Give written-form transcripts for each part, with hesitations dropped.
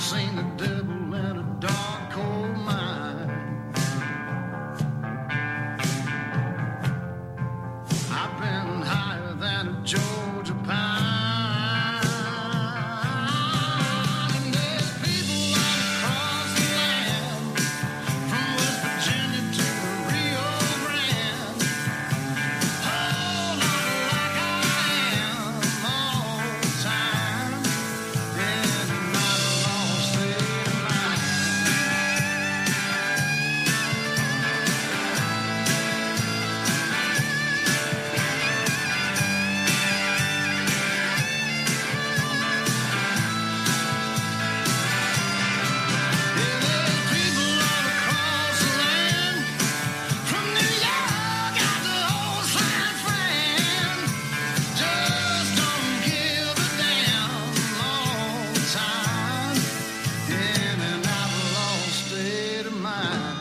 seen the devil in a dark, cold mine. I've been higher than a Georgia pine. And there's people all across the land, from West Virginia to the Rio Grande. Oh, not like I am all the time. Yeah, not a lost state of mind. Yeah, there's people all across the land, from New York out to old San Fran. Just don't give a damn all the time. In and out of lost state of mind.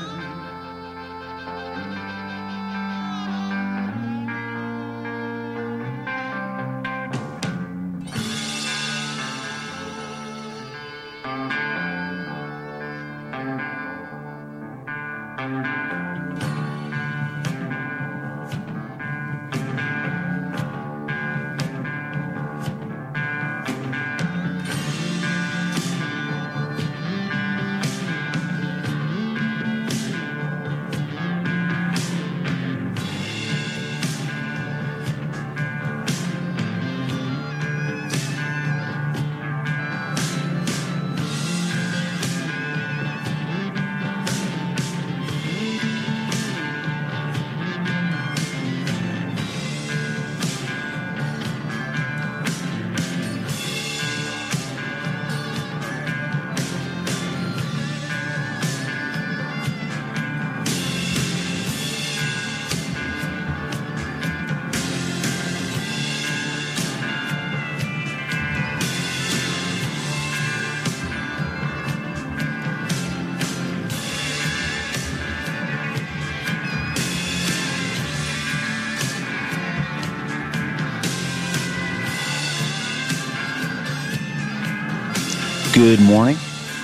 Good morning.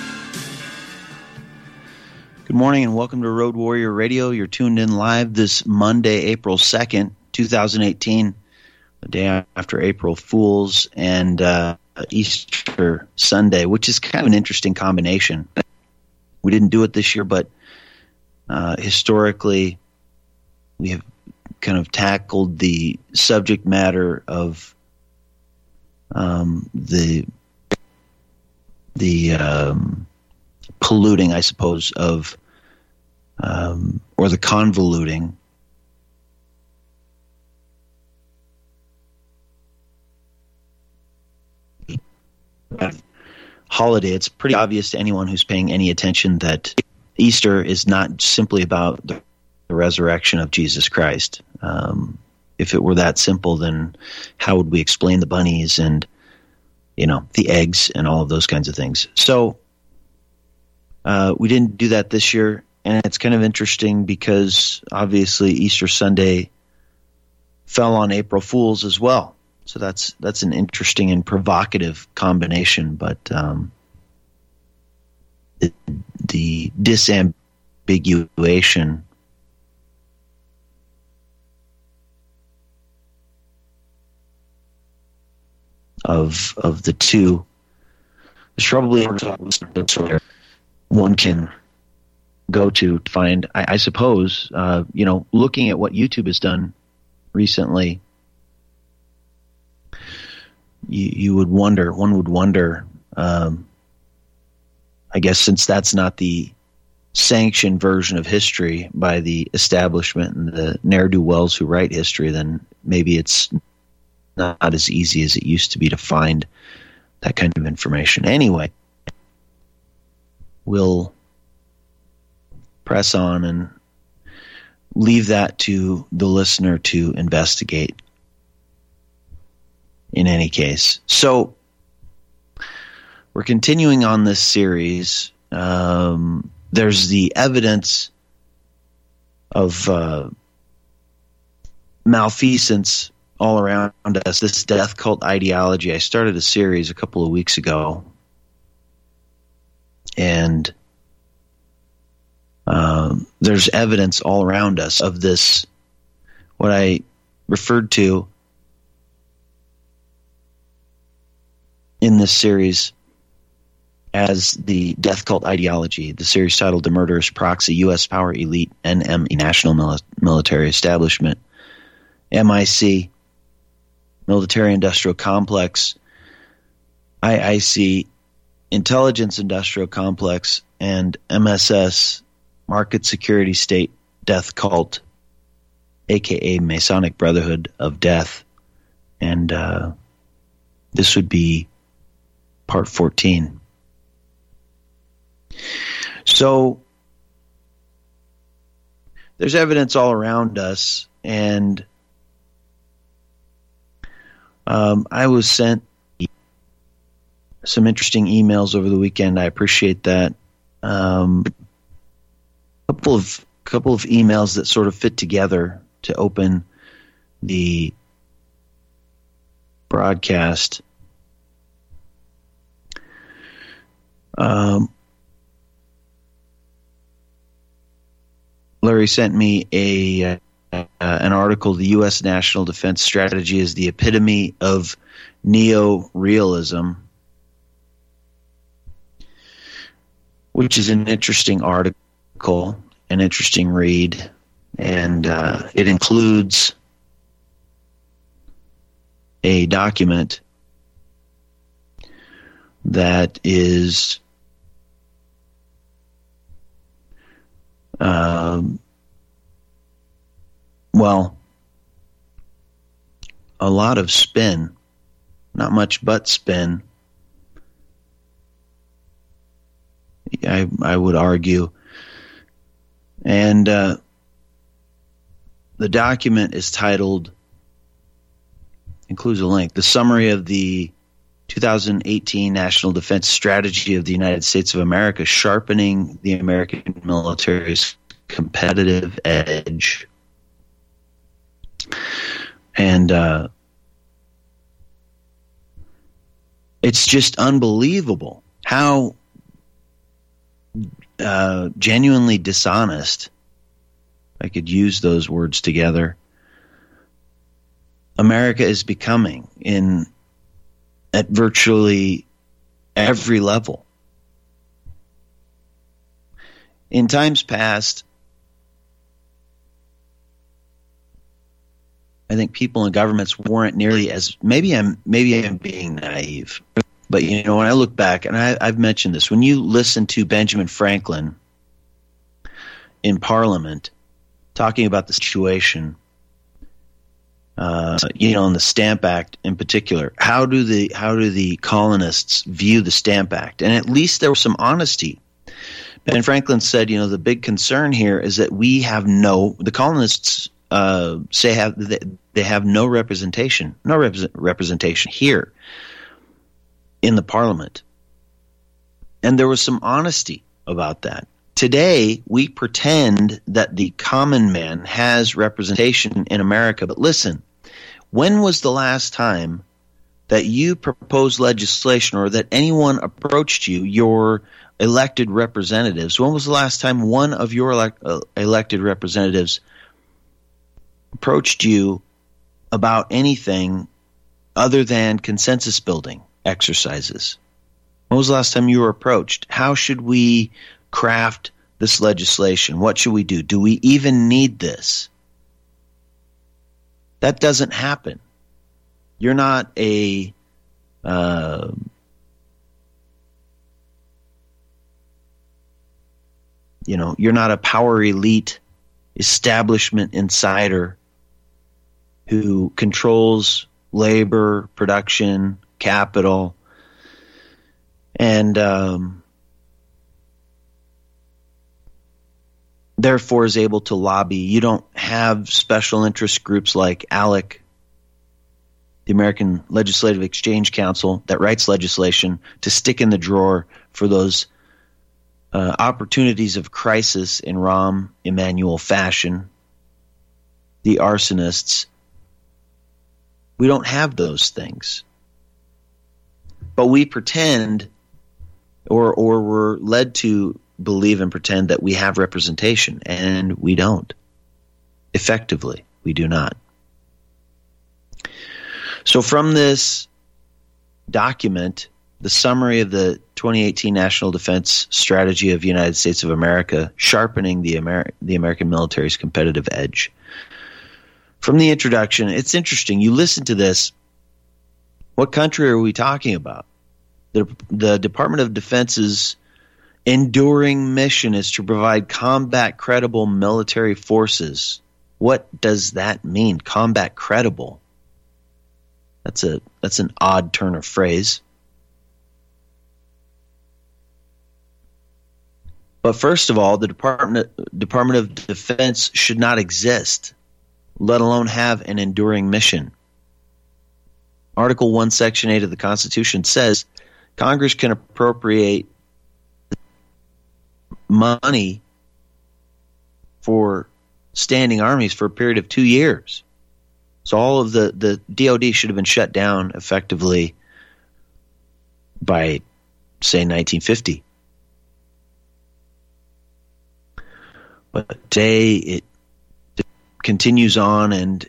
Good morning and welcome to Road Warrior Radio. You're tuned in live this Monday, April 2nd, 2018, the day after April Fool's and Easter Sunday, which is kind of an interesting combination. We didn't do it this year, but historically we have kind of tackled the subject matter of the polluting, I suppose, of or the convoluting holiday. It's pretty obvious to anyone who's paying any attention that Easter is not simply about the resurrection of Jesus Christ. If it were that simple, then how would we explain the bunnies and the eggs and all of those kinds of things? So we didn't do that this year, and it's kind of interesting because obviously Easter Sunday fell on April Fool's as well. So that's an interesting and provocative combination, but the disambiguation of the two is probably one can go to find, I suppose, looking at what YouTube has done recently, one would wonder, I guess since that's not the sanctioned version of history by the establishment and the ne'er-do-wells who write history, then maybe it's not as easy as it used to be to find that kind of information. Anyway, we'll press on and leave that to the listener to investigate in any case. So we're continuing on this series. There's the evidence of malfeasance all around us, this death cult ideology. I started a series a couple of weeks ago And there's evidence all around us of this, what I referred to in this series as the death cult ideology, the series titled The Murderous Proxy, U.S. Power Elite, NME, National Military Establishment, MIC, Military Industrial Complex, IIC, Intelligence Industrial Complex, and MSS, Market Security State Death Cult, aka Masonic Brotherhood of Death. And this would be part 14. So there's evidence all around us, and I was sent some interesting emails over the weekend. I appreciate that. Couple of emails that sort of fit together to open the broadcast. Larry sent me an article. The U.S. National Defense Strategy is the epitome of neo-realism, which is an interesting article, an interesting read, and it includes a document that is a lot of spin, not much but spin, I would argue. And the document is titled, includes a link, The Summary of the 2018 National Defense Strategy of the United States of America, Sharpening the American Military's Competitive Edge. And it's just unbelievable how genuinely dishonest, I could use those words together, America is becoming at virtually every level. In times past, I think people in governments weren't nearly as, maybe I'm being naive, but when I look back, and I've mentioned this, when you listen to Benjamin Franklin in Parliament talking about the situation, in the Stamp Act in particular, how do the colonists view the Stamp Act? And at least there was some honesty. Ben Franklin said, the big concern here is that the colonists say they have no representation here in the Parliament. And there was some honesty about that. Today, we pretend that the common man has representation in America. But listen, when was the last time that you proposed legislation or that anyone approached you, your elected representatives? When was the last time one of your elected representatives approached you about anything other than consensus building exercises? When was the last time you were approached? How should we craft this legislation? What should we do? Do we even need this? That doesn't happen. You're not you're not a power elite establishment insider who controls labor, production, capital, and therefore is able to lobby. You don't have special interest groups like ALEC, the American Legislative Exchange Council, that writes legislation to stick in the drawer for those opportunities of crisis in Rahm Emanuel fashion, the arsonists. We don't have those things. But we pretend, or we're led to believe and pretend that we have representation, and we don't. Effectively, we do not. So from this document, the summary of the 2018 National Defense Strategy of the United States of America, sharpening the American military's competitive edge. From the introduction, it's interesting. You listen to this. What country are we talking about? The Department of Defense's enduring mission is to provide combat credible military forces. What does that mean? Combat credible. That's an odd turn of phrase. But first of all, the Department of Defense should not exist, let alone have an enduring mission. Article 1, Section 8 of the Constitution says Congress can appropriate money for standing armies for a period of 2 years. So all of the DOD should have been shut down effectively by, say, 1950. But today it continues on, and,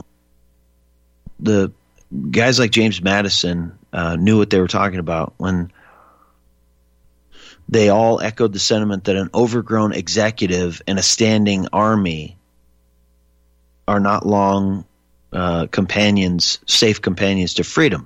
the guys like James Madison knew what they were talking about when they all echoed the sentiment that an overgrown executive and a standing army are not long safe companions to freedom.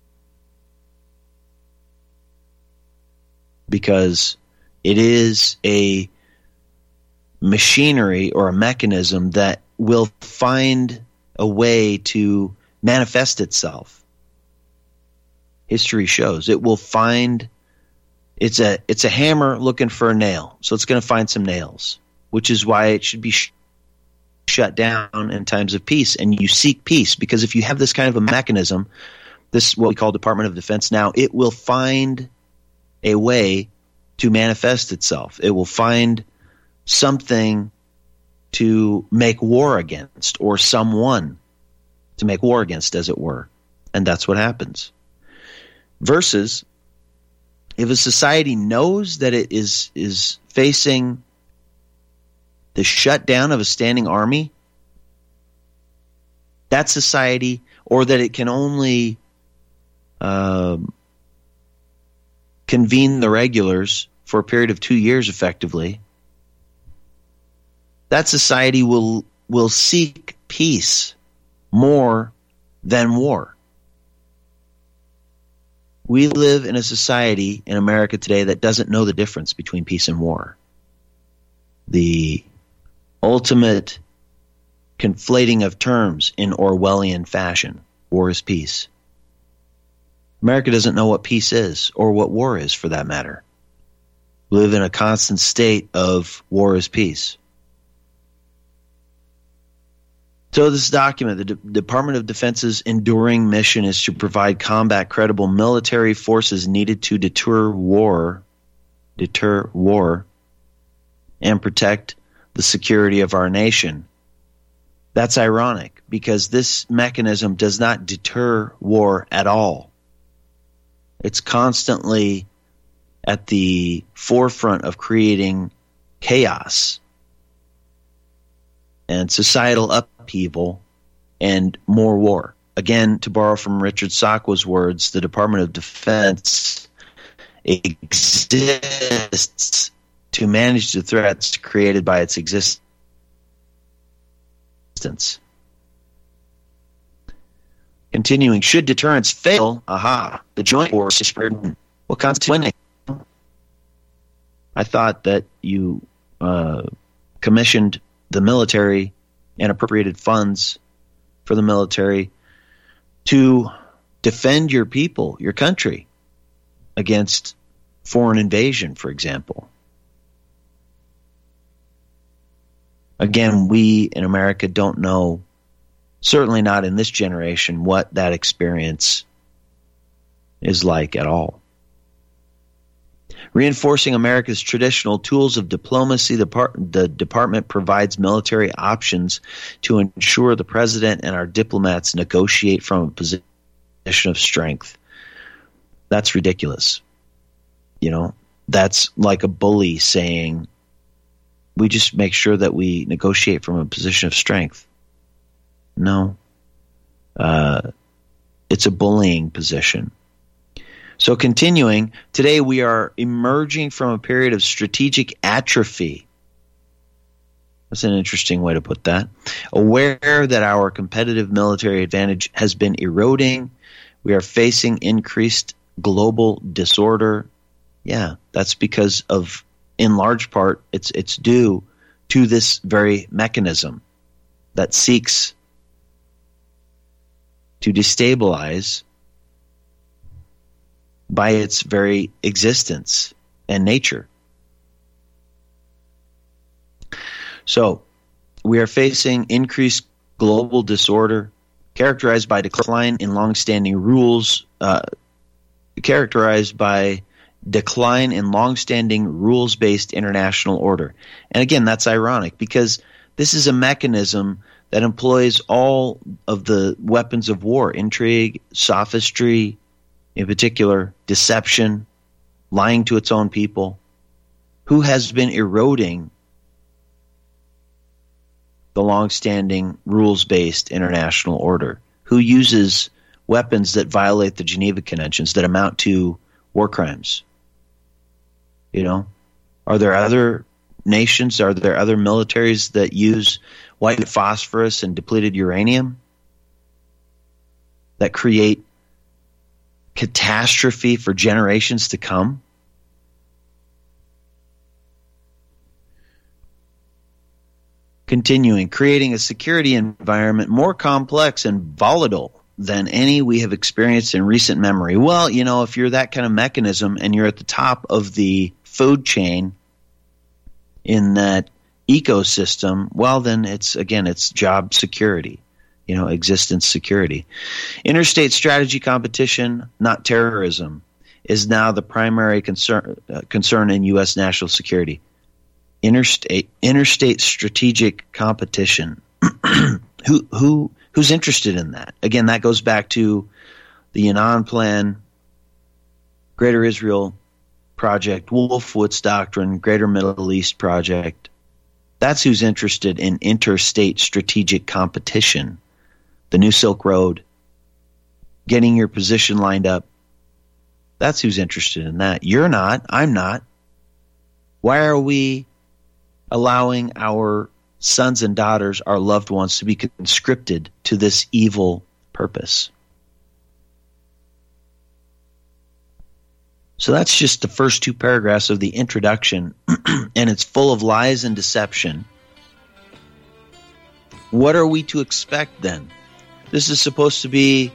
Because it is a machinery or a mechanism that will find a way to manifest itself. History shows it will find it's a hammer looking for a nail, so it's going to find some nails, which is why it should be shut down in times of peace. And you seek peace, because if you have this kind of a mechanism, this what we call Department of Defense now, it will find a way to manifest itself. It will find something to make war against, or someone to make war against, as it were. And that's what happens. Versus, if a society knows that it is facing the shutdown of a standing army, that society, or that it can only convene the regulars for a period of 2 years effectively, that society will seek peace more than war. We live in a society in America today that doesn't know the difference between peace and war. The ultimate conflating of terms in Orwellian fashion. War is peace. America doesn't know what peace is, or what war is, for that matter. We live in a constant state of war is peace. So this document, the Department of Defense's enduring mission is to provide combat credible military forces needed to deter war, and protect the security of our nation. That's ironic, because this mechanism does not deter war at all. It's constantly at the forefront of creating chaos and societal upheaval and more war. Again, to borrow from Richard Sakwa's words, the Department of Defense exists to manage the threats created by its existence. Continuing, should deterrence fail, the joint force is spread. What constitutes winning? I thought that you commissioned the military and appropriated funds for the military to defend your people, your country, against foreign invasion, for example. Again, we in America don't know, certainly not in this generation, what that experience is like at all. Reinforcing America's traditional tools of diplomacy, the department provides military options to ensure the president and our diplomats negotiate from a position of strength. That's ridiculous. That's like a bully saying, we just make sure that we negotiate from a position of strength. No. It's a bullying position. So continuing, today we are emerging from a period of strategic atrophy. That's an interesting way to put that. Aware that our competitive military advantage has been eroding, we are facing increased global disorder. Yeah, that's because of, in large part, it's due to this very mechanism that seeks to destabilize by its very existence and nature. So, we are facing increased global disorder characterized by decline in long-standing rules, rules-based international order. And again, that's ironic because this is a mechanism that employs all of the weapons of war: intrigue, sophistry, in particular, deception, lying to its own people, who has been eroding the long-standing rules-based international order, who uses weapons that violate the Geneva Conventions that amount to war crimes. Are there other nations, are there other militaries that use white phosphorus and depleted uranium that create catastrophe for generations to come? Continuing, creating a security environment more complex and volatile than any we have experienced in recent memory. Well, if you're that kind of mechanism and you're at the top of the food chain in that ecosystem, well, then it's job security, existence security. Interstate strategy competition, not terrorism, is now the primary concern in U.S. national security. Interstate strategic competition. Who's interested in that? Again, that goes back to the Annan Plan, Greater Israel Project, Wolfowitz Doctrine, Greater Middle East Project. That's who's interested in interstate strategic competition. The New Silk Road, getting your position lined up. That's who's interested in that. You're not. I'm not. Why are we allowing our sons and daughters, our loved ones, to be conscripted to this evil purpose? So that's just the first two paragraphs of the introduction, and it's full of lies and deception. What are we to expect then? This is supposed to be,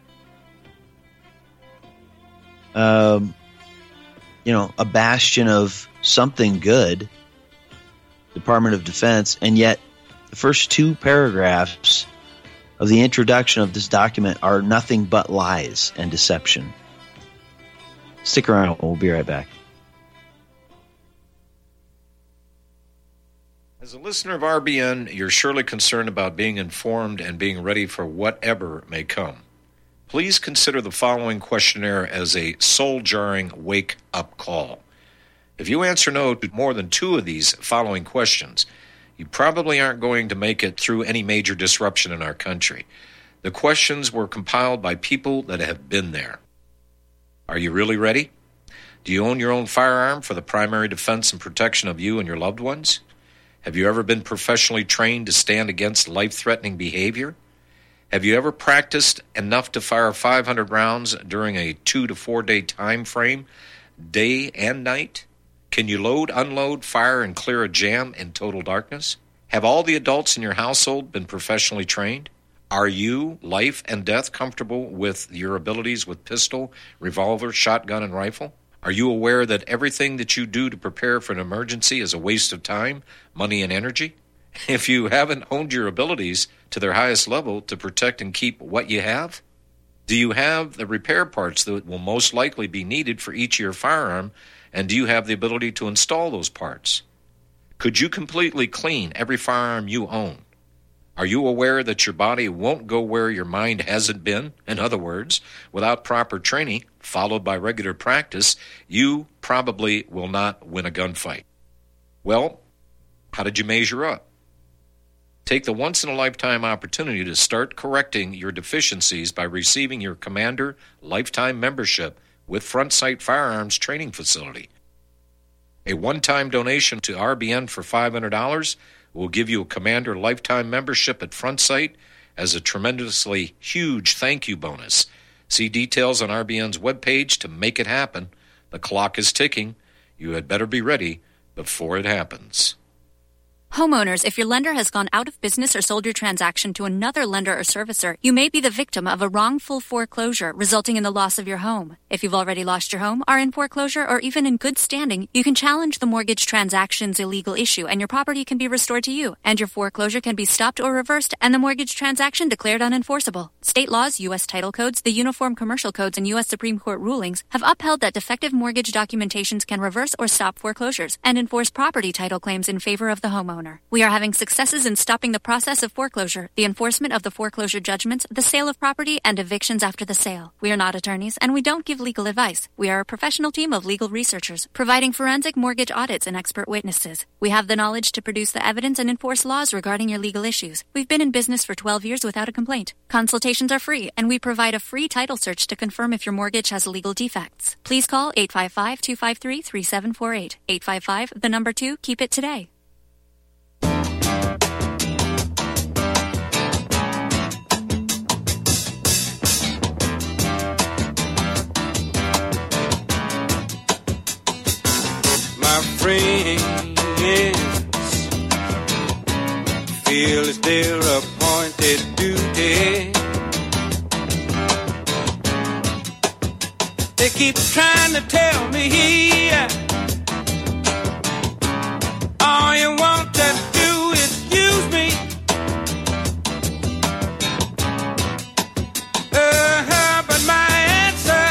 a bastion of something good, Department of Defense, and yet the first two paragraphs of the introduction of this document are nothing but lies and deception. Stick around. We'll be right back. As a listener of RBN, you're surely concerned about being informed and being ready for whatever may come. Please consider the following questionnaire as a soul-jarring wake-up call. If you answer no to more than two of these following questions, you probably aren't going to make it through any major disruption in our country. The questions were compiled by people that have been there. Are you really ready? Do you own your own firearm for the primary defense and protection of you and your loved ones? Have you ever been professionally trained to stand against life-threatening behavior? Have you ever practiced enough to fire 500 rounds during a 2 to 4 day time frame, day and night? Can you load, unload, fire, and clear a jam in total darkness? Have all the adults in your household been professionally trained? Are you, life and death, comfortable with your abilities with pistol, revolver, shotgun, and rifle? Are you aware that everything that you do to prepare for an emergency is a waste of time, money, and energy? If you haven't honed your abilities to their highest level to protect and keep what you have, do you have the repair parts that will most likely be needed for each of your firearm, and do you have the ability to install those parts? Could you completely clean every firearm you own? Are you aware that your body won't go where your mind hasn't been? In other words, without proper training, followed by regular practice, you probably will not win a gunfight. Well, how did you measure up? Take the once-in-a-lifetime opportunity to start correcting your deficiencies by receiving your Commander Lifetime Membership with Front Sight Firearms Training Facility. A one-time donation to RBN for $500 will give you a Commander Lifetime Membership at Front Sight as a tremendously huge thank you bonus. See details on RBN's webpage to make it happen. The clock is ticking. You had better be ready before it happens. Homeowners, if your lender has gone out of business or sold your transaction to another lender or servicer, you may be the victim of a wrongful foreclosure resulting in the loss of your home. If you've already lost your home, are in foreclosure, or even in good standing, you can challenge the mortgage transaction's illegal issue and your property can be restored to you, and your foreclosure can be stopped or reversed and the mortgage transaction declared unenforceable. State laws, U.S. title codes, the Uniform Commercial Codes, and U.S. Supreme Court rulings have upheld that defective mortgage documentations can reverse or stop foreclosures and enforce property title claims in favor of the homeowner. We are having successes in stopping the process of foreclosure, the enforcement of the foreclosure judgments, the sale of property, and evictions after the sale. We are not attorneys, and we don't give legal advice. We are a professional team of legal researchers, providing forensic mortgage audits and expert witnesses. We have the knowledge to produce the evidence and enforce laws regarding your legal issues. We've been in business for 12 years without a complaint. Consultations are free, and we provide a free title search to confirm if your mortgage has legal defects. Please call 855-253-3748. 855, the number 2, keep it today. My friends feel it's their appointed duty. They keep trying to tell me all you want to do is use me. But my answer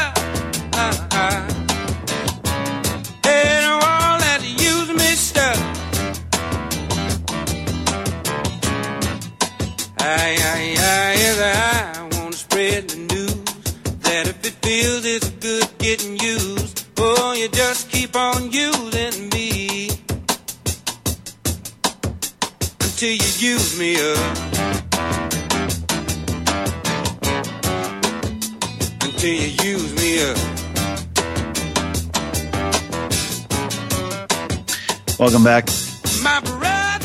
ain't all that use me stuff. I want to spread the news that if it feels it's good getting used, oh, you just keep on using me until you use me up. Until you use me up. Welcome back. My brother.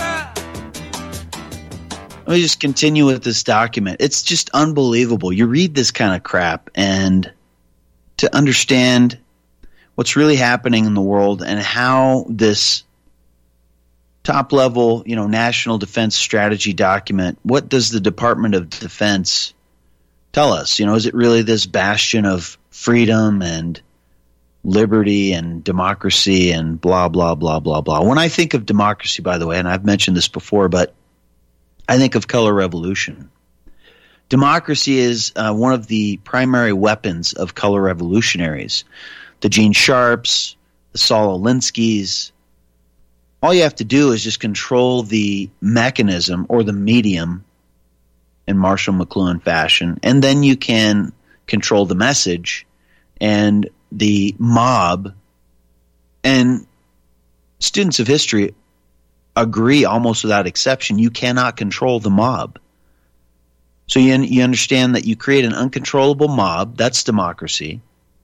Let me just continue with this document. It's just unbelievable. You read this kind of crap, and to understand what's really happening in the world and how this top-level, national defense strategy document, what does the Department of Defense tell us? Is it really this bastion of freedom and liberty and democracy and blah, blah, blah, blah, blah? When I think of democracy, by the way, and I've mentioned this before, but I think of color revolution. Democracy is one of the primary weapons of color revolutionaries. The Gene Sharps, the Saul Alinsky's. All you have to do is just control the mechanism or the medium in Marshall McLuhan fashion, and then you can control the message and the mob. And students of history agree almost without exception, you cannot control the mob. So you understand that you create an uncontrollable mob, that's democracy,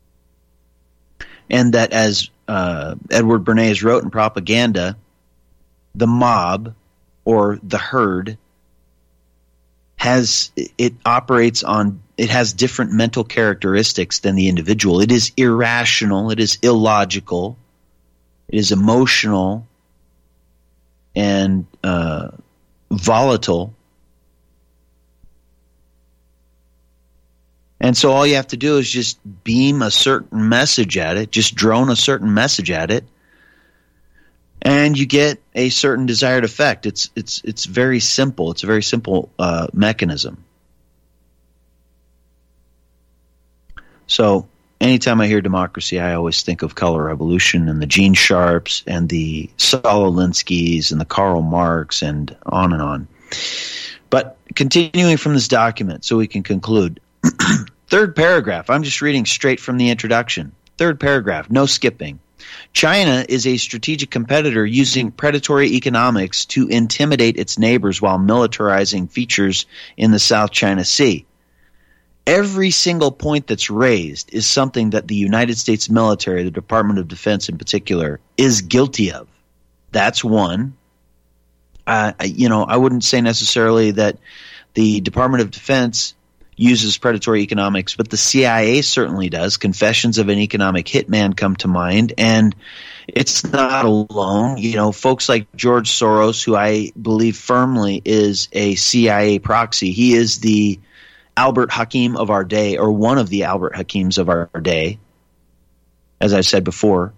and that, as Edward Bernays wrote in Propaganda, the mob or the herd has different mental characteristics than the individual. It is irrational, it is illogical, it is emotional and volatile. And so all you have to do is just beam a certain message at it, just drone a certain message at it, and you get a certain desired effect. It's very simple. It's a very simple mechanism. So anytime I hear democracy, I always think of color revolution and the Gene Sharps and the Saul Alinsky's and the Karl Marx and on. But continuing from this document so we can conclude. Third paragraph. I'm just reading straight from the introduction. Third paragraph. No skipping. China is a strategic competitor using predatory economics to intimidate its neighbors while militarizing features in the South China Sea. Every single point that's raised is something that the United States military, the Department of Defense in particular, is guilty of. That's one. I wouldn't say necessarily that the Department of Defense uses predatory economics, but the CIA certainly does. Confessions of an Economic Hitman come to mind, and it's not alone. Folks like George Soros, who I believe firmly is a CIA proxy, he is the Albert Hakim of our day, or one of the Albert Hakims of our day, as I said before.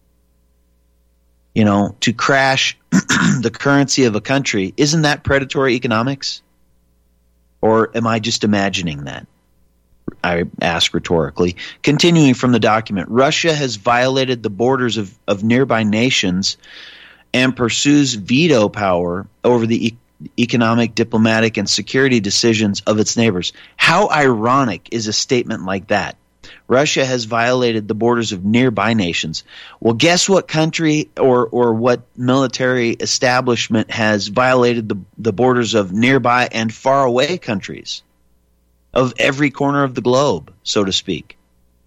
To crash the currency of a country, isn't that predatory economics? Or am I just imagining that? I ask rhetorically. Continuing from the document, Russia has violated the borders of nearby nations and pursues veto power over the economic, diplomatic, and security decisions of its neighbors. How ironic is a statement like that? Russia has violated the borders of nearby nations. Well, guess what country or what military establishment has violated the borders of nearby and far away countries of every corner of the globe, so to speak?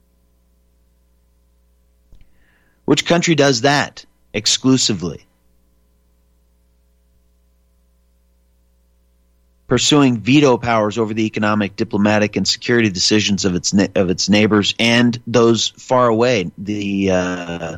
Which country does that exclusively? Pursuing veto powers over the economic, diplomatic, and security decisions of its neighbors and those far away. Not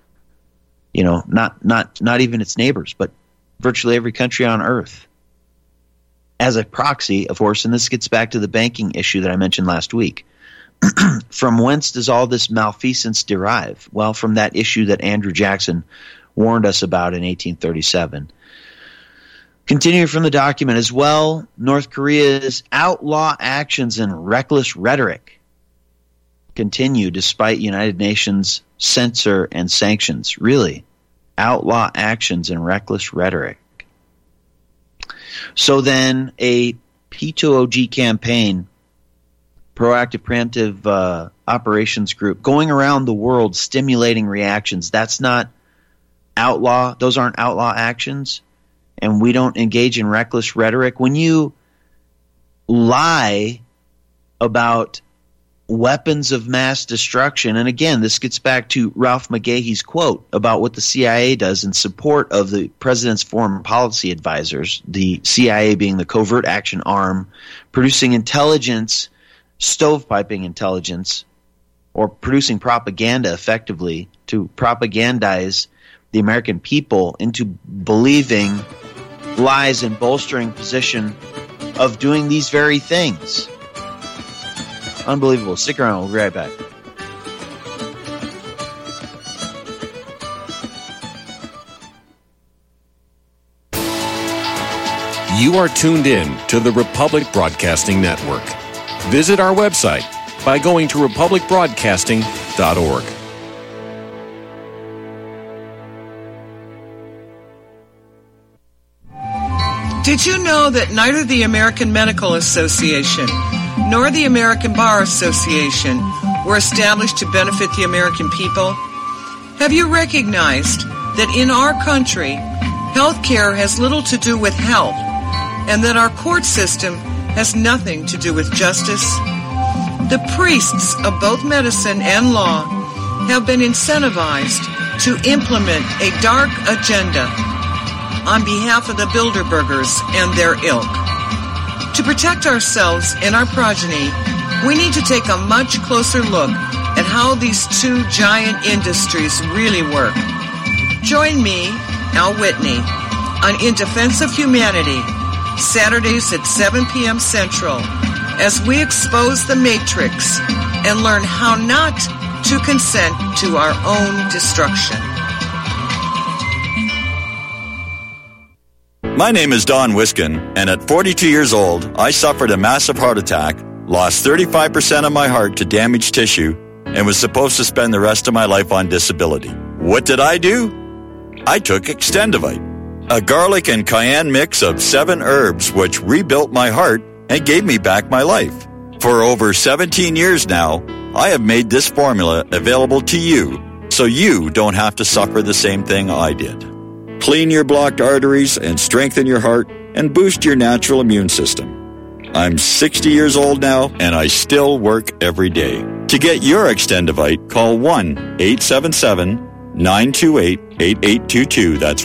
even its neighbors, but virtually every country on earth. As a proxy, of course, and this gets back to the banking issue that I mentioned last week. From whence does all this malfeasance derive? Well, from that issue that Andrew Jackson warned us about in 1837. Continuing from the document as well, North Korea's outlaw actions and reckless rhetoric continue despite United Nations censor and sanctions. Really, outlaw actions and reckless rhetoric. So then a P2OG campaign, proactive preemptive operations group, going around the world stimulating reactions, that's not outlaw. Those aren't outlaw actions. And we don't engage in reckless rhetoric. When you lie about weapons of mass destruction, and again, this gets back to Ralph McGahee's quote about what the CIA does in support of the president's foreign policy advisors, the CIA being the covert action arm, producing intelligence, stovepiping intelligence, or producing propaganda effectively to propagandize the American people into believing lies and bolstering position of doing these very things. Unbelievable. Stick around. We'll be right back. You are tuned in to the Republic Broadcasting Network. Visit our website by going to republicbroadcasting.org. Did you know that neither the American Medical Association nor the American Bar Association were established to benefit the American people? Have you recognized that in our country, health care has little to do with health, and that our court system has nothing to do with justice? The priests of both medicine and law have been incentivized to implement a dark agenda on behalf of the Bilderbergers and their ilk. To protect ourselves and our progeny, we need to take a much closer look at how these two giant industries really work. Join me, Al Whitney, on In Defense of Humanity, Saturdays at 7 p.m. Central, as we expose the matrix and learn how not to consent to our own destruction. My name is Don Wiskin, and at 42 years old, I suffered a massive heart attack, lost 35% of my heart to damaged tissue, and was supposed to spend the rest of my life on disability. What did I do? I took Extendivite, a garlic and cayenne mix of 7 herbs which rebuilt my heart and gave me back my life. For over 17 years now, I have made this formula available to you so you don't have to suffer the same thing I did. Clean your blocked arteries and strengthen your heart and boost your natural immune system. I'm 60 years old now and I still work every day. To get your Extendivite, call 1-877-928-8822. That's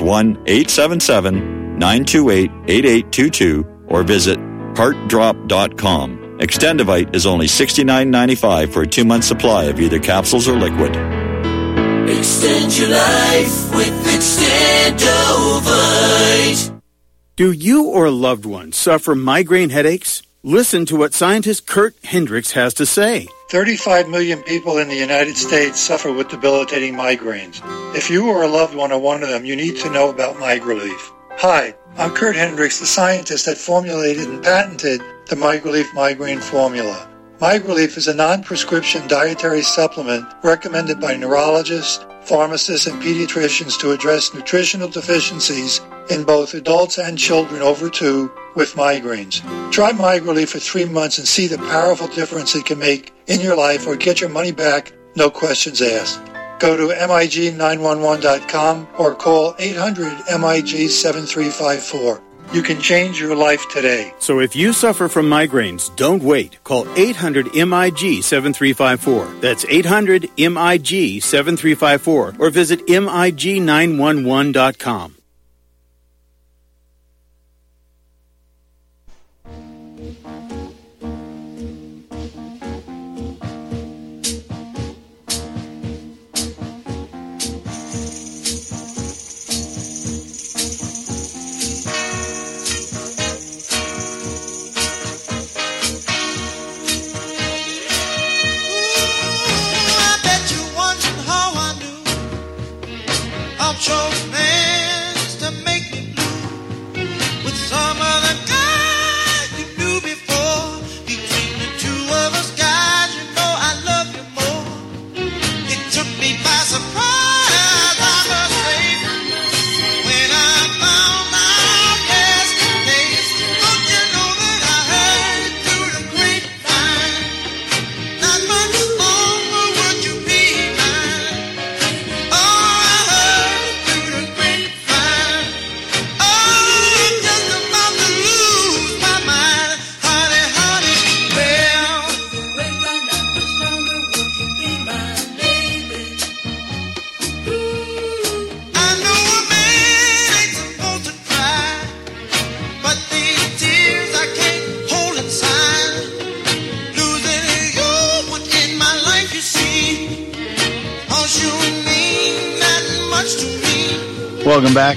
1-877-928-8822 or visit heartdrop.com. Extendivite is only $69.95 for a 2-month supply of either capsules or liquid. Extend your life with Extendovite. Do you or a loved one suffer migraine headaches? Listen to what scientist Kurt Hendricks has to say. 35 million people in the United States suffer with debilitating migraines. If you or a loved one are one of them, you need to know about MigraLief. Hi, I'm Kurt Hendricks, the scientist that formulated and patented the MigraLief migraine formula. MigraLief is a non-prescription dietary supplement recommended by neurologists, pharmacists, and pediatricians to address nutritional deficiencies in both adults and children over 2 with migraines. Try MigraLief for 3 months and see the powerful difference it can make in your life, or get your money back, no questions asked. Go to MIG911.com or call 800-MIG-7354. You can change your life today. So if you suffer from migraines, don't wait. Call 800-MIG-7354. That's 800-MIG-7354 or visit MIG911.com. Welcome back.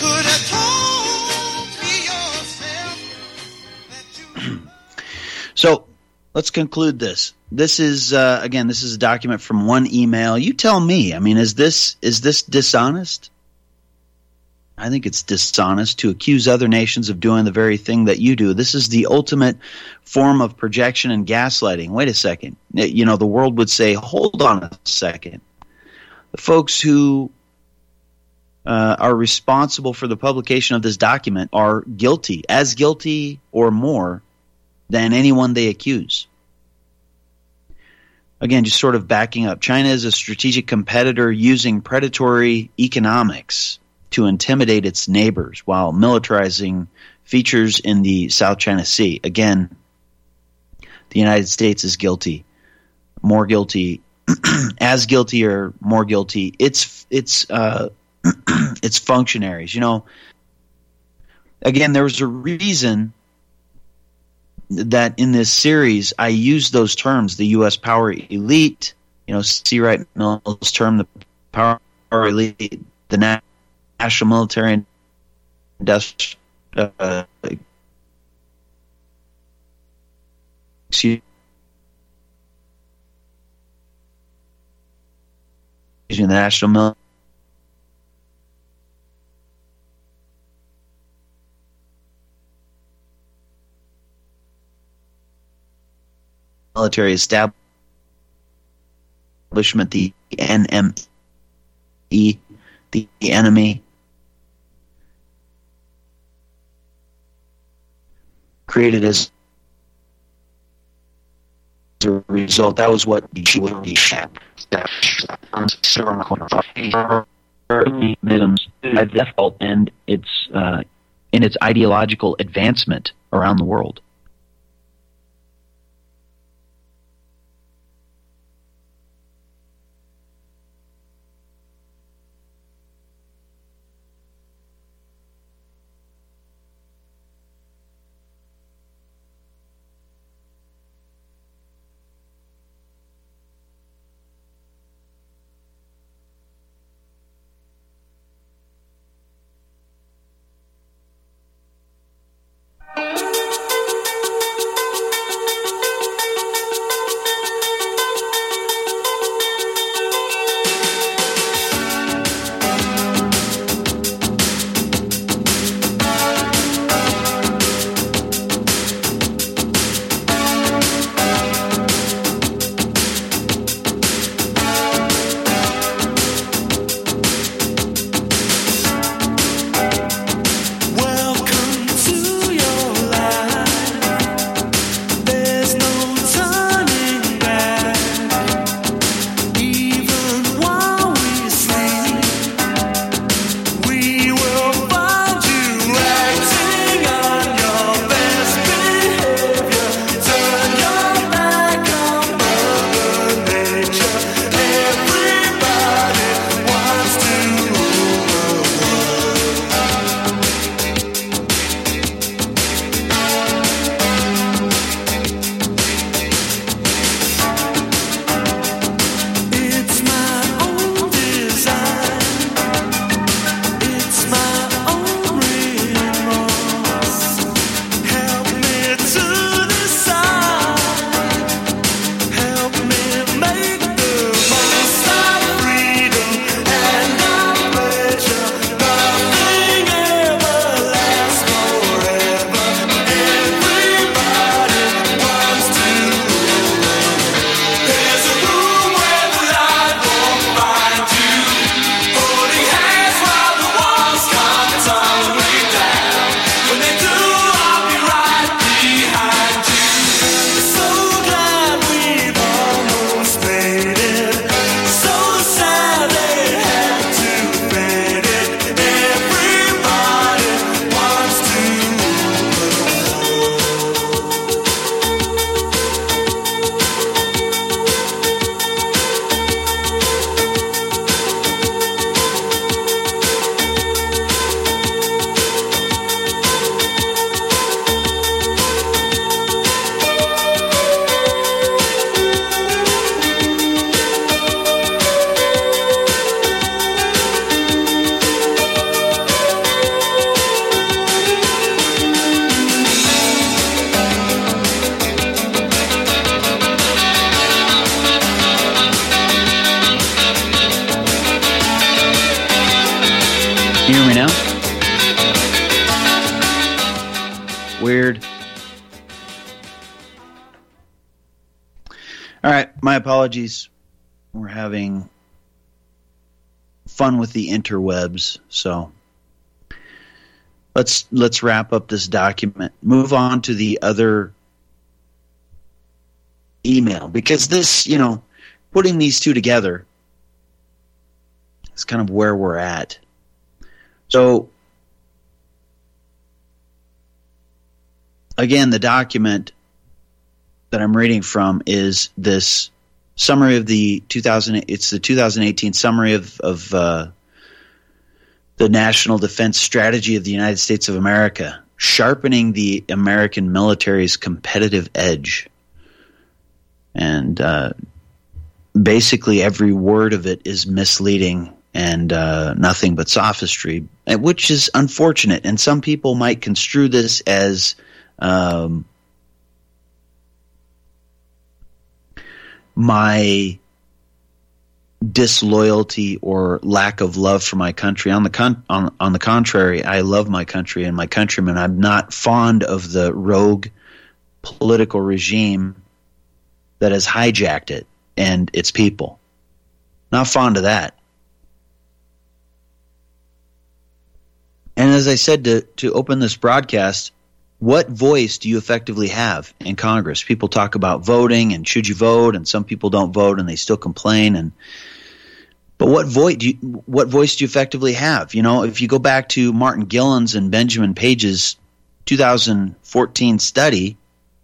So let's conclude this. This is again, this is a document from one email. You tell me. I mean, is this dishonest? I think it's dishonest to accuse other nations of doing the very thing that you do. This is the ultimate form of projection and gaslighting. Wait a second. You know, the world would say, hold on a second. The folks who are responsible for the publication of this document are guilty, as guilty or more than anyone they accuse. Again, just sort of backing up. China is a strategic competitor using predatory economics to intimidate its neighbors while militarizing features in the South China Sea. Again, the United States is guilty, more guilty, as guilty or more guilty. It's functionaries. You know, again, there was a reason that in this series I used those terms, the U.S. power elite, you know, C. Wright Mills' term, the power elite, the national military industrial the national military establishment, the NME, the enemy, created as a result, that was what she would be death cult, and it's in its ideological advancement around the world. Can you hear me now? Weird. All right, my apologies. We're having fun with the interwebs, so let's wrap up this document. Move on to the other email, because this, putting these two together is kind of where we're at. So, again, the document that I'm reading from is this summary of the 2018 summary of the National Defense Strategy of the United States of America, sharpening the American military's competitive edge. And basically every word of it is misleading and nothing but sophistry, which is unfortunate. And some people might construe this as my disloyalty or lack of love for my country. On the contrary, I love my country and my countrymen. I'm not fond of the rogue political regime that has hijacked it and its people. Not fond of that. And as I said to open this broadcast, what voice do you effectively have in Congress? People talk about voting and should you vote, and some people don't vote and they still complain. But what voice do you effectively have? You know, if you go back to Martin Gillen's and Benjamin Page's 2014 study,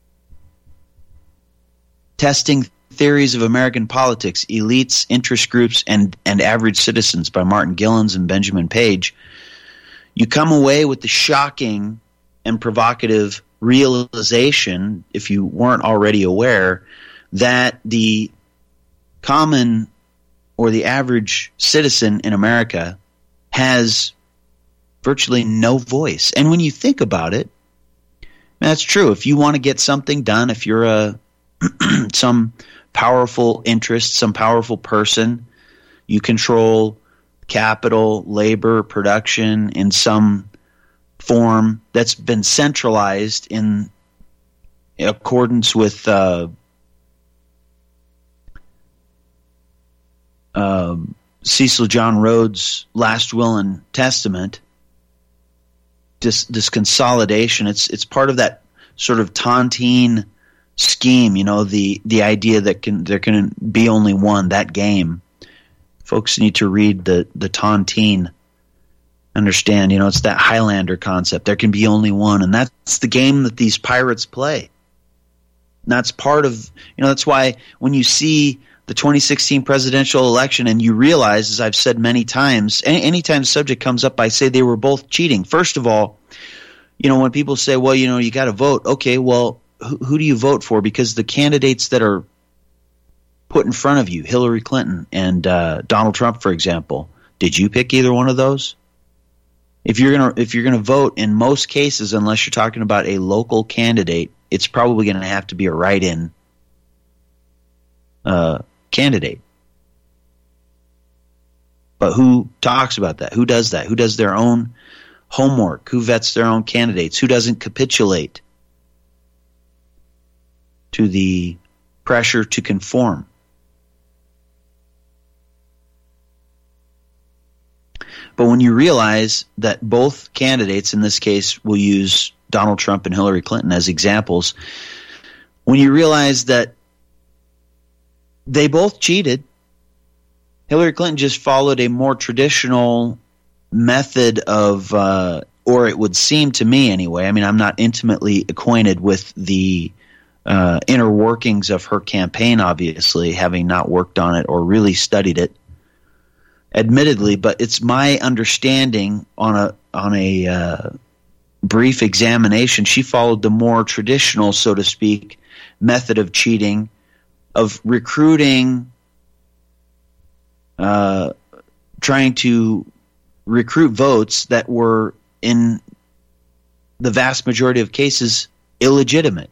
Testing Theories of American Politics, Elites, Interest Groups, and Average Citizens by Martin Gillen's and Benjamin Page, you come away with the shocking and provocative realization, if you weren't already aware, that the common or the average citizen in America has virtually no voice. And when you think about it, that's true. If you want to get something done, if you're some powerful interest, some powerful person, you control capital, labor, production in some form that's been centralized in accordance with Cecil John Rhodes' last will and testament, this consolidation, it's part of that sort of tontine scheme, you know, the idea that there can be only one, that game. Folks need to read the tontine, understand, you know, it's that Highlander concept. There can be only one, and that's the game that these pirates play. And that's part of, you know, that's why when you see the 2016 presidential election and you realize, as I've said many times, anytime the subject comes up, I say they were both cheating. First of all, you know, when people say, well, you know, you got to vote. Okay, well, who do you vote for? Because the candidates that are put in front of you, Hillary Clinton and Donald Trump, for example, did you pick either one of those? If you're gonna vote, in most cases, unless you're talking about a local candidate, it's probably going to have to be a write-in candidate. But who talks about that? Who does that? Who does their own homework? Who vets their own candidates? Who doesn't capitulate to the pressure to conform? But when you realize that both candidates, in this case, will use Donald Trump and Hillary Clinton as examples, when you realize that they both cheated, Hillary Clinton just followed a more traditional method of, or it would seem to me anyway, I mean, I'm not intimately acquainted with the inner workings of her campaign, obviously, having not worked on it or really studied it, admittedly, but it's my understanding on a brief examination, she followed the more traditional, so to speak, method of cheating, of recruiting, trying to recruit votes that were, in the vast majority of cases, illegitimate.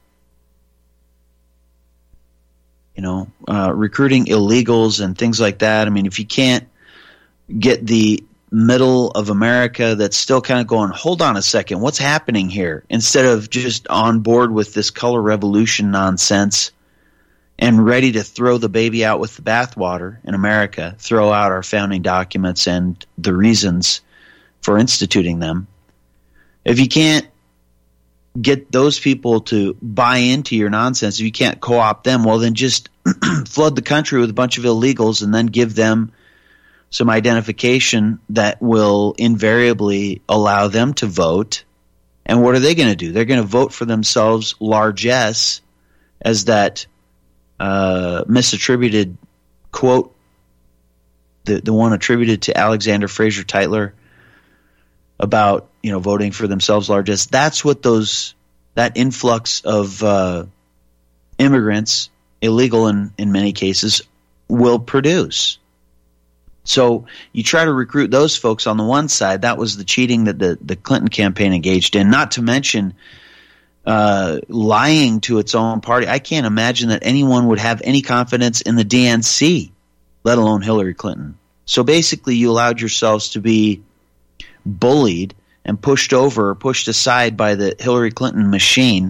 You know, recruiting illegals and things like that. I mean, if you can't get the middle of America that's still kind of going, hold on a second, what's happening here? Instead of just on board with this color revolution nonsense and ready to throw the baby out with the bathwater in America, throw out our founding documents and the reasons for instituting them. If you can't get those people to buy into your nonsense, if you can't co-opt them, well, then just flood the country with a bunch of illegals and then give them some identification that will invariably allow them to vote. And what are they going to do? They're going to vote for themselves largesse, as that misattributed quote, the one attributed to Alexander Fraser Tytler about, you know, voting for themselves largesse. That's what that influx of immigrants, illegal in many cases, will produce. So you try to recruit those folks on the one side. That was the cheating that the Clinton campaign engaged in, not to mention lying to its own party. I can't imagine that anyone would have any confidence in the DNC, let alone Hillary Clinton. So basically you allowed yourselves to be bullied and pushed over or pushed aside by the Hillary Clinton machine,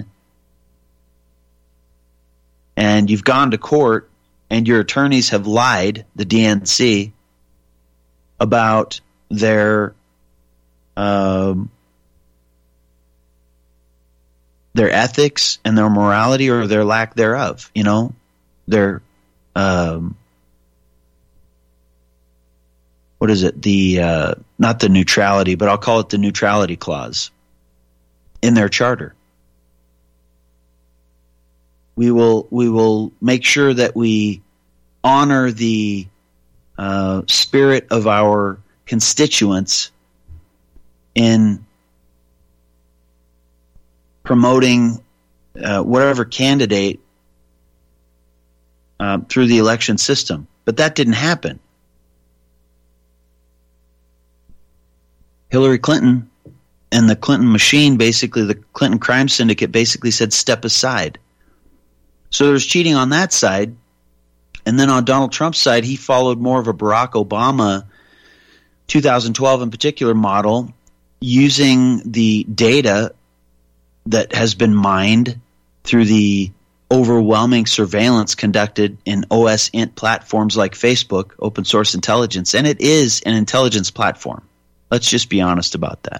and you've gone to court and your attorneys have lied, the DNC, about their their ethics and their morality or their lack thereof. You know, their what is it? The not the neutrality, but I'll call it the neutrality clause in their charter. We will make sure that we honor the spirit of our constituents in promoting whatever candidate through the election system. But that didn't happen. Hillary Clinton and the Clinton machine, basically the Clinton crime syndicate, basically said step aside. So there's cheating on that side. And then on Donald Trump's side, he followed more of a Barack Obama 2012 in particular model, using the data that has been mined through the overwhelming surveillance conducted in OSINT platforms like Facebook, open source intelligence. And it is an intelligence platform. Let's just be honest about that.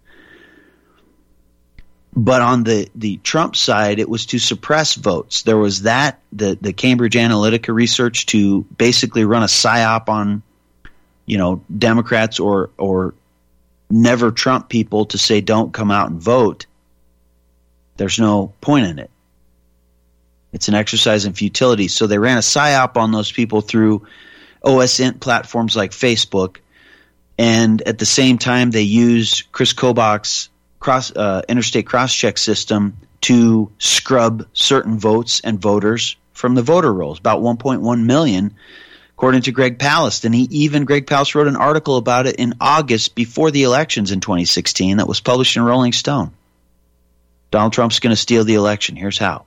But on the Trump side, it was to suppress votes. There was that, the Cambridge Analytica research to basically run a psyop on, you know, Democrats or never Trump people to say don't come out and vote. There's no point in it. It's an exercise in futility. So they ran a psyop on those people through OSINT platforms like Facebook. And at the same time, they used Chris Kobach's interstate cross-check system to scrub certain votes and voters from the voter rolls, about 1.1 million, according to Greg Palast. And Greg Palast wrote an article about it in August before the elections in 2016 that was published in Rolling Stone. Donald Trump's going to steal the election. Here's how.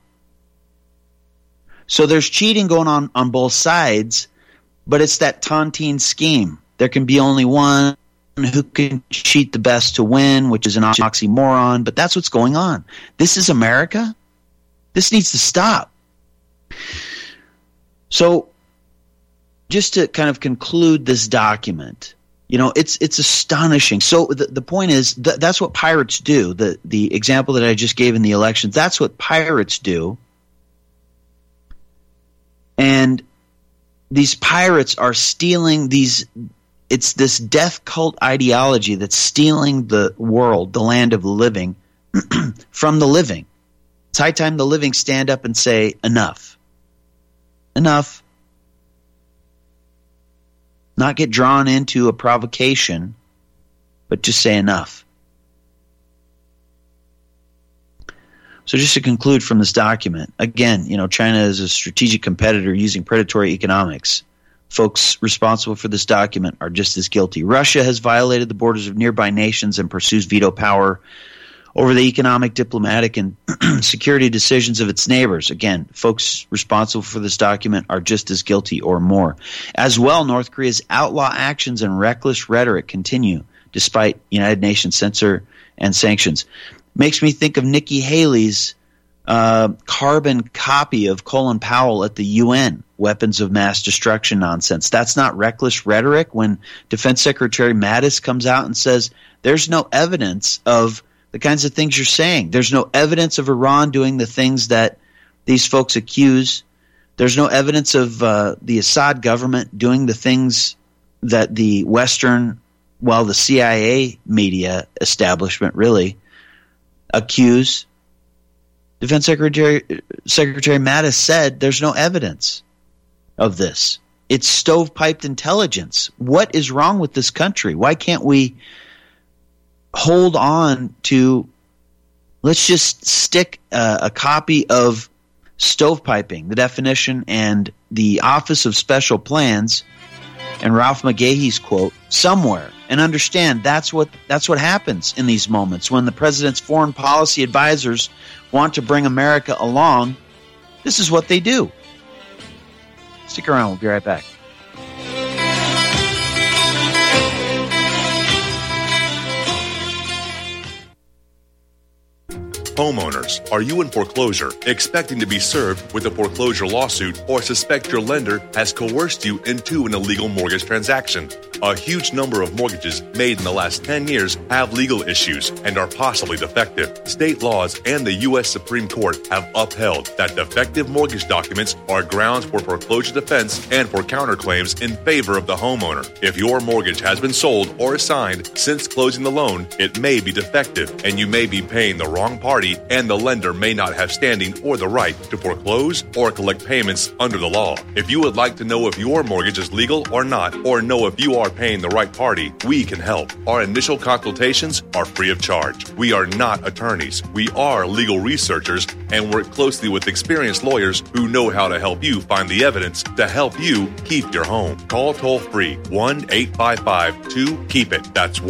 So there's cheating going on both sides, but it's that tontine scheme. There can be only one who can cheat the best to win, which is an oxymoron, but that's what's going on. This is America. This needs to stop. So just to kind of conclude this document, you know, it's astonishing. So the point is that's what pirates do. The example that I just gave in the elections, that's what pirates do. And these pirates are stealing these. It's this death cult ideology that's stealing the world, the land of the living, from the living. It's high time the living stand up and say, enough. Enough. Not get drawn into a provocation, but just say enough. So just to conclude from this document, again, you know, China is a strategic competitor using predatory economics. Folks responsible for this document are just as guilty. Russia has violated the borders of nearby nations and pursues veto power over the economic, diplomatic, and security decisions of its neighbors. Again, folks responsible for this document are just as guilty or more. As well, North Korea's outlaw actions and reckless rhetoric continue despite United Nations censor and sanctions. Makes me think of Nikki Haley's carbon copy of Colin Powell at the UN, weapons of mass destruction nonsense. That's not reckless rhetoric when Defense Secretary Mattis comes out and says there's no evidence of the kinds of things you're saying. There's no evidence of Iran doing the things that these folks accuse. There's no evidence of the Assad government doing the things that the Western, well, the CIA media establishment really accuse. Defense Secretary Mattis said there's no evidence of this. It's stovepiped intelligence. What is wrong with this country? Why can't we hold on to, let's just stick a copy of stovepiping, the definition, and the Office of Special Plans, and Ralph McGahee's quote somewhere, and understand that's what happens in these moments when the president's foreign policy advisors want to bring America along. This is what they do. Stick around. We'll be right back. Homeowners, are you in foreclosure, expecting to be served with a foreclosure lawsuit, or suspect your lender has coerced you into an illegal mortgage transaction? A huge number of mortgages made in the last 10 years have legal issues and are possibly defective. State laws and the U.S. Supreme Court have upheld that defective mortgage documents are grounds for foreclosure defense and for counterclaims in favor of the homeowner. If your mortgage has been sold or assigned since closing the loan, it may be defective and you may be paying the wrong party, and the lender may not have standing or the right to foreclose or collect payments under the law. If you would like to know if your mortgage is legal or not, or know if you are paying the right party, we can help. Our initial consultations are free of charge. We are not attorneys. We are legal researchers and work closely with experienced lawyers who know how to help you find the evidence to help you keep your home. Call toll-free 1-855-2-KEEP-IT. That's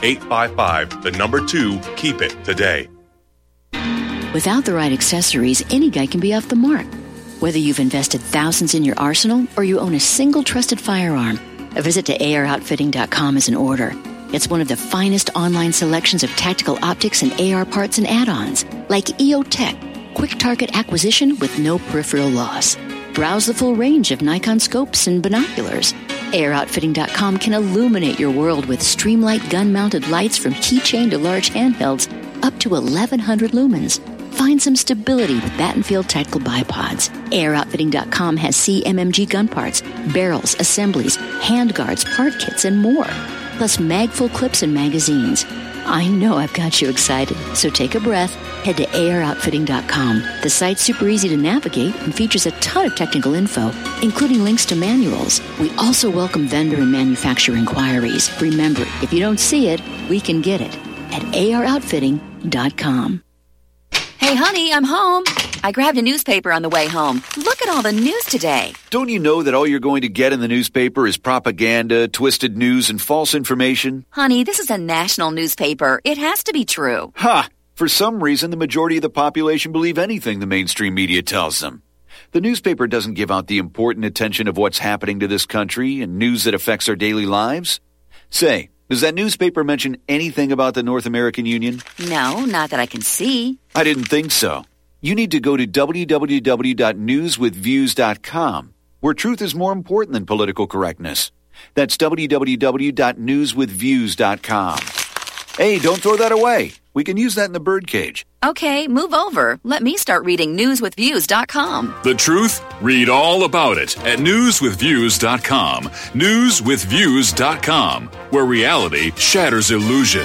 1-855-2-KEEP-IT today. Without the right accessories, any guy can be off the mark. Whether you've invested thousands in your arsenal or you own a single trusted firearm, a visit to AROutfitting.com is in order. It's one of the finest online selections of tactical optics and AR parts and add-ons, like EOTech, quick target acquisition with no peripheral loss. Browse the full range of Nikon scopes and binoculars. AROutfitting.com can illuminate your world with Streamlight gun-mounted lights from keychain to large handhelds up to 1,100 lumens. Find some stability with Battenfield Tactical Bipods. AROutfitting.com has CMMG gun parts, barrels, assemblies, handguards, part kits, and more. Plus mag-full clips and magazines. I know I've got you excited, so take a breath. Head to AROutfitting.com. The site's super easy to navigate and features a ton of technical info, including links to manuals. We also welcome vendor and manufacturer inquiries. Remember, if you don't see it, we can get it at AROutfitting.com. Hey, honey, I'm home. I grabbed a newspaper on the way home. Look at all the news today. Don't you know that all you're going to get in the newspaper is propaganda, twisted news, and false information? Honey, this is a national newspaper. It has to be true. Ha! For some reason, the majority of the population believe anything the mainstream media tells them. The newspaper doesn't give out the important attention of what's happening to this country and news that affects our daily lives. Say, does that newspaper mention anything about the North American Union? No, not that I can see. I didn't think so. You need to go to www.newswithviews.com, where truth is more important than political correctness. That's www.newswithviews.com. Hey, don't throw that away. We can use that in the birdcage. Okay, move over. Let me start reading newswithviews.com. The truth? Read all about it at newswithviews.com. Newswithviews.com, where reality shatters illusion.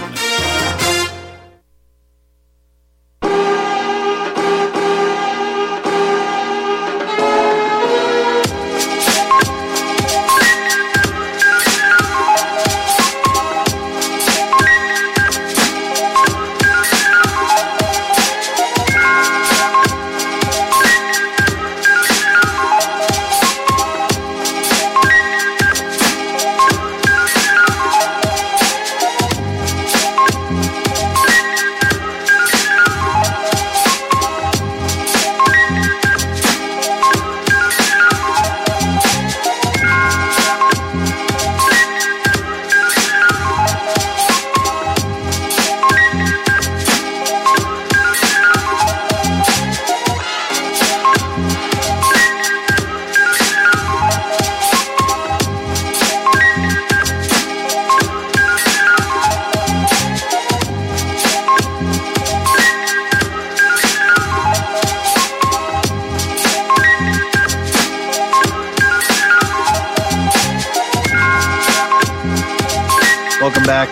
Welcome back.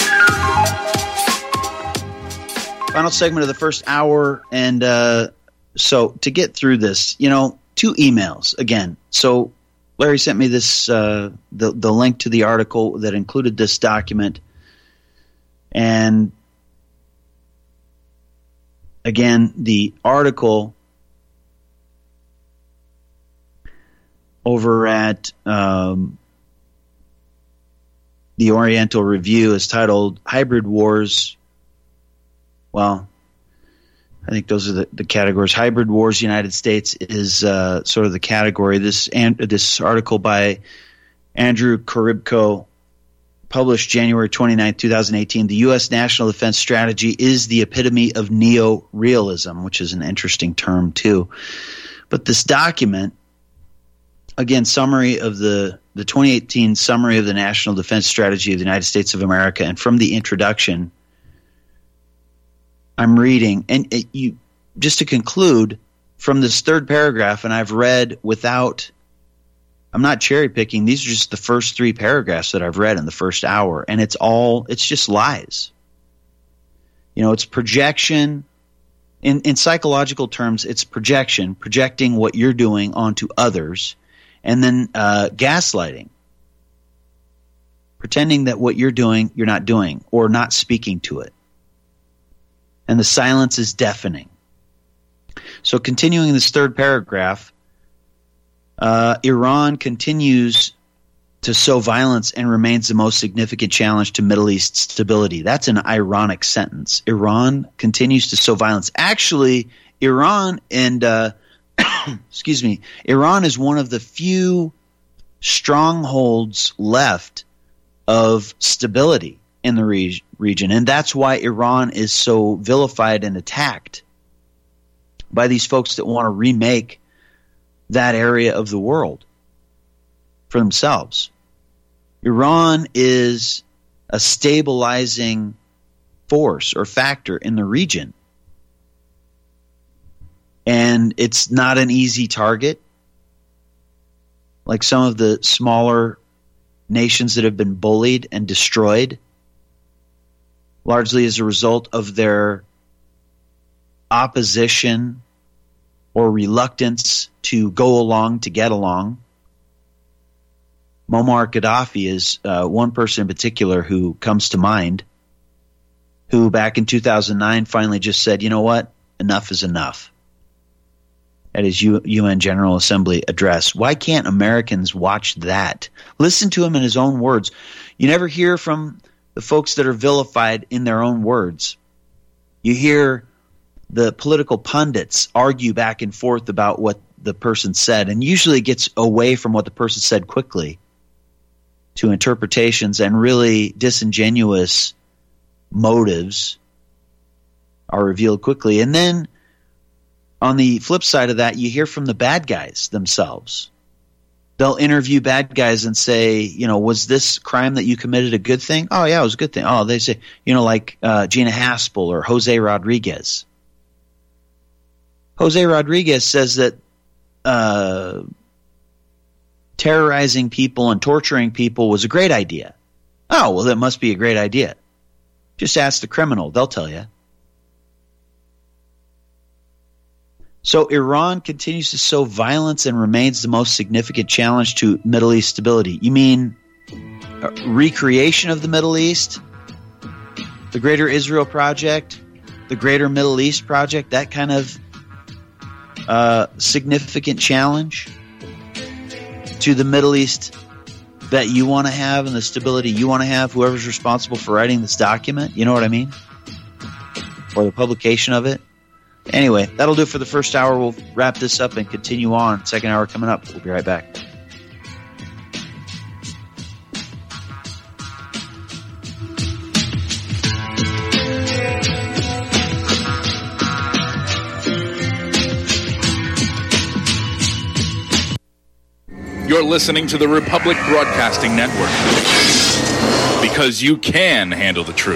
Final segment of the first hour. And so to get through this, 2 emails again. So Larry sent me this, the link to the article that included this document. And again, the article over at the Oriental Review is titled Hybrid Wars. Well, I think those are the categories. Hybrid Wars United States is sort of the category. This article by Andrew Korybko, published January 29, 2018. The U.S. National Defense Strategy is the epitome of neo-realism, which is an interesting term too. But this document again, summary of the 2018 summary of the National Defense Strategy of the United States of America, and from the introduction, I'm reading, and just to conclude from this third paragraph, and I've read without, I'm not cherry picking. These are just the first 3 paragraphs that I've read in the first hour, and it's just lies. It's projection. In psychological terms, it's projecting what you're doing onto others, and then gaslighting, pretending that what you're doing, you're not doing, or not speaking to it. And the silence is deafening. So continuing this third paragraph, Iran continues to sow violence and remains the most significant challenge to Middle East stability. That's an ironic sentence. Iran continues to sow violence. Actually, Iran and Iran is one of the few strongholds left of stability in the region, and that's why Iran is so vilified and attacked by these folks that want to remake that area of the world for themselves. Iran is a stabilizing force or factor in the region. And it's not an easy target. Like some of the smaller nations that have been bullied and destroyed, largely as a result of their opposition or reluctance to go along to get along. Muammar Gaddafi is one person in particular who comes to mind, who back in 2009 finally just said, you know what, enough is enough, at his UN General Assembly address. Why can't Americans watch that? Listen to him in his own words. You never hear from the folks that are vilified in their own words. You hear the political pundits argue back and forth about what the person said, and usually gets away from what the person said quickly to interpretations, and really disingenuous motives are revealed quickly. And then on the flip side of that, you hear from the bad guys themselves. They'll interview bad guys and say, was this crime that you committed a good thing? Oh, yeah, it was a good thing. Oh, they say, like Gina Haspel or Jose Rodriguez. Jose Rodriguez says that terrorizing people and torturing people was a great idea. Oh, well, that must be a great idea. Just ask the criminal. They'll tell you. So Iran continues to sow violence and remains the most significant challenge to Middle East stability. You mean recreation of the Middle East? The Greater Israel Project? The Greater Middle East Project? That kind of significant challenge to the Middle East that you want to have and the stability you want to have, whoever's responsible for writing this document? You know what I mean? Or the publication of it? Anyway, that'll do it for the first hour. We'll wrap this up and continue on. Second hour coming up. We'll be right back. You're listening to the Republic Broadcasting Network, because you can handle the truth.